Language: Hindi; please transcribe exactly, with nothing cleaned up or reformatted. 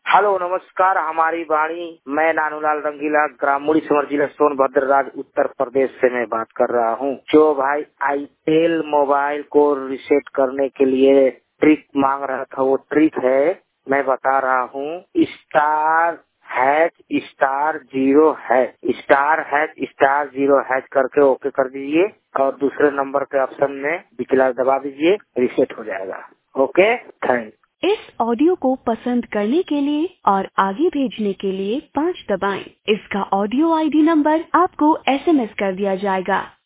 हेलो नमस्कार, हमारी वाणी। मैं नानूलाल रंगीला, ग्राम मुड़ी समर, जिला सोनभद्र, राज्य उत्तर प्रदेश से मैं बात कर रहा हूँ। जो भाई आईटेल मोबाइल को रिसेट करने के लिए ट्रिक मांग रहा था, वो ट्रिक है, मैं बता रहा हूँ। Star hash star zero hash star hash star zero hash करके ओके कर दीजिए और दूसरे नंबर के ऑप्शन में बिचला दबा दीजिए, रिसेट हो जाएगा। Okay, thank. इस ऑडियो को पसंद करने के लिए और आगे भेजने के लिए पाँच दबाएं। इसका ऑडियो आईडी नंबर आपको एसएमएस कर दिया जाएगा।